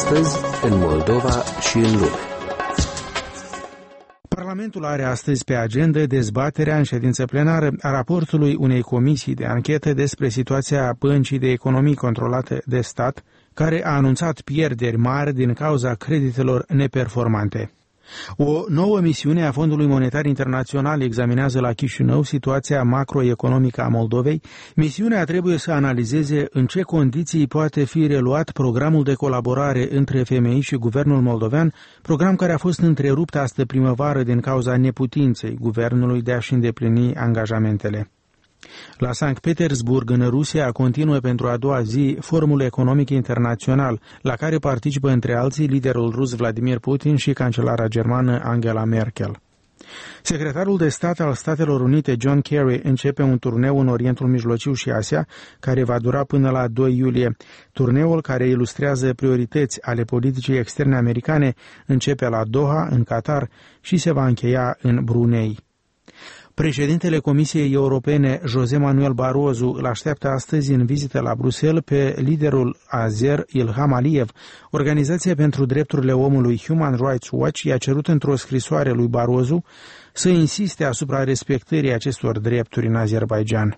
Astăzi, în Moldova și în lume. Parlamentul are astăzi pe agenda dezbaterea în ședință plenară a raportului unei comisii de anchetă despre situația Băncii de Economii Controlate de Stat, care a anunțat pierderi mari din cauza creditelor neperformante. O nouă misiune a Fondului Monetar Internațional examinează la Chișinău situația macroeconomică a Moldovei. Misiunea trebuie să analizeze în ce condiții poate fi reluat programul de colaborare între FMI și guvernul moldovean, program care a fost întrerupt astă primăvară din cauza neputinței guvernului de a-și îndeplini angajamentele. La Sankt Petersburg, în Rusia, continuă pentru a doua zi Forumul Economic Internațional, la care participă între alții liderul rus Vladimir Putin și cancelara germană Angela Merkel. Secretarul de stat al Statelor Unite, John Kerry, începe un turneu în Orientul Mijlociu și Asia, care va dura până la 2 iulie. Turneul, care ilustrează priorități ale politicii externe americane, începe la Doha, în Qatar, și se va încheia în Brunei. Președintele Comisiei Europene, José Manuel Barroso, îl așteaptă astăzi în vizită la Bruxelles pe liderul azer Ilham Aliyev. Organizația pentru drepturile omului Human Rights Watch i-a cerut într-o scrisoare lui Barroso să insiste asupra respectării acestor drepturi în Azerbaidjan.